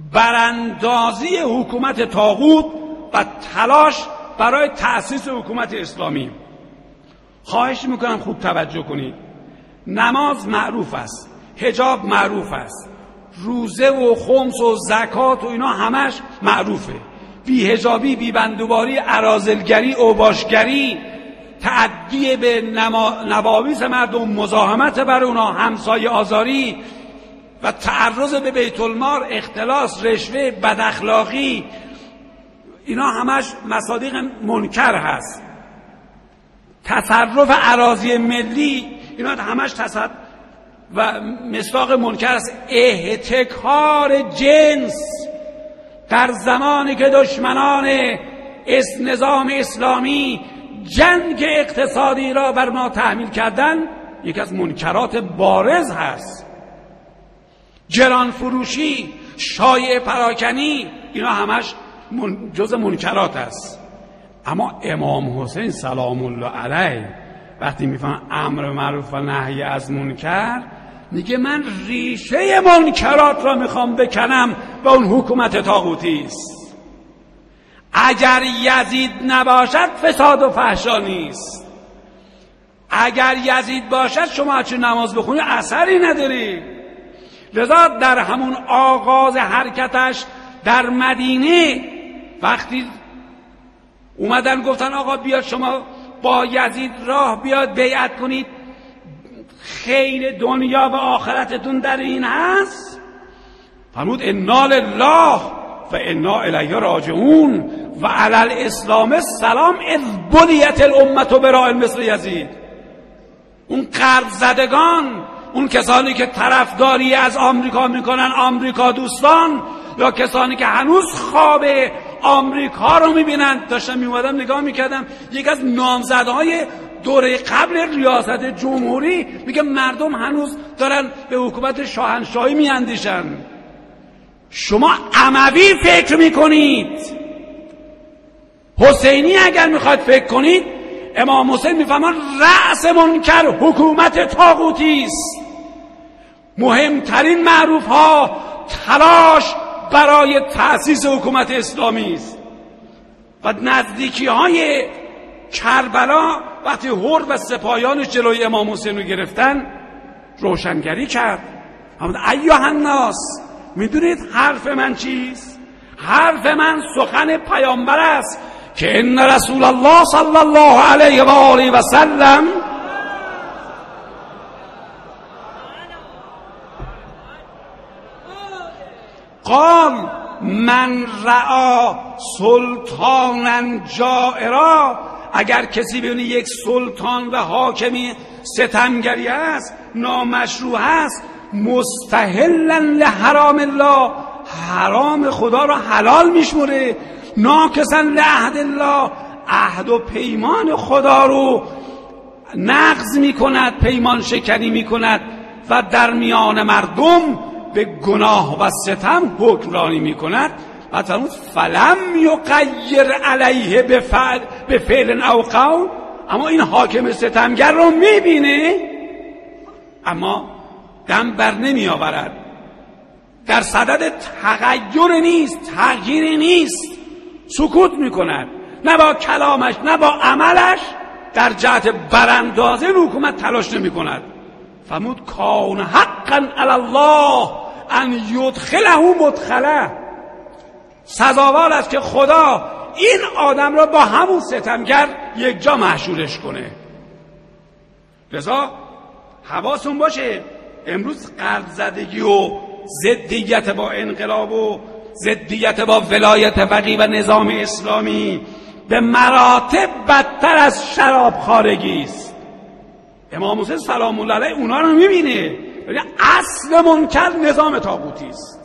براندازی حکومت طاغوت و تلاش برای تأسیس حکومت اسلامی. خواهش میکنم خوب توجه کنید. نماز معروف است، حجاب معروف است، روزه و خمس و زکات و اینا همش معروفه. بی حجابی، بی بندوباری، اراذلگری، اوباشگری، تعدی به نوامیس مردم، مزاحمت بر اونا، همسایه آزاری و تعرض به بیت المال، اختلاس، رشوه، بداخلاقی، اینا همش مصادیق منکر هست. تصرف اراضی ملی، اینا همش و مصداق منکر است. احتکار جنس در زمانی که دشمنان نظام اسلامی جنگ اقتصادی را بر ما تحمیل کردن، یکی از منکرات بارز هست. گران فروشی، شایعه پراکنی، اینا همش جز منکرات است. اما امام حسین سلام الله علیه وقتی میفهم امر معروف و نهی از منکر، میگه من ریشه منکرات را میخوام بکنم و اون حکومت طاغوتی است. اگر یزید نباشد فساد و فحشا نیست. اگر یزید باشد شما چه نماز بخونی اثری نداری. لذا در همون آغاز حرکتش در مدینه وقتی اومدن گفتن آقا بیاد شما با یزید راه بیاد بیعت کنید، خیر دنیا و آخرتتون در این هست، فرمود انا لله و انا الیه راجعون و علی الاسلام السلام اذ بلیت الامه برای مثل یزید. اون غرب زدگان، اون کسانی که طرفداری از آمریکا میکنن، آمریکا دوستان، یا کسانی که هنوز خواب آمریکا رو میبینن. داشتم میومدم نگاه میکردم، یک از نامزدهای دوره قبل ریاست جمهوری میگه مردم هنوز دارن به حکومت شاهنشاهی میاندیشن. شما اموی فکر میکنید، حسینی اگر میخواید فکر کنید، امام حسین میفهمن رأس منکر حکومت طاغوتی است. مهمترین معروف ها تلاش برای تأسیس حکومت اسلامی است. و نزدیکی های کربلا وقتی هر و سپاهیانش جلوی امام حسین رو گرفتن روشنگری کرد. ایها الناس، میدونید حرف من چیست؟ حرف من سخن پیامبر است که ان رسول الله صلی الله علیه و آله و سلم قال من رأى سلطانا جائرا، اگر کسی ببینه یک سلطان و حاکمی ستمگری است، نامشروع است، مستحلا لحرام الله، حرام خدا را حلال میشموره، ناکسا لعهد الله، عهد و پیمان خدا رو نقض میکند، پیمان شکنی میکند و در میان مردم به گناه و ستم حکمرانی میکند، و فرمود فلم یغیر علیه به فعل او قول، اما این حاکم ستمگر رو میبینه اما دم بر نمی آورد، در صدد تغییر نیست، تغییری نیست، سکوت میکند، نه با کلامش نه با عملش در جهت براندازی حکومت تلاش نمی کند. فرمود کان حقا علی الله ان یدخله مدخله، سزاوار است که خدا این آدم را با همون ستمگر یک جا محشورش کنه. لذا حواستون باشه، امروز قلب زدگی و ضدیت با انقلاب و ضدیت با ولایت فقیه و نظام اسلامی به مراتب بدتر از شراب خارگی است. امام حسین سلام الله علیه اونا رو میبینه، اصل منکر نظام طاغوتی است.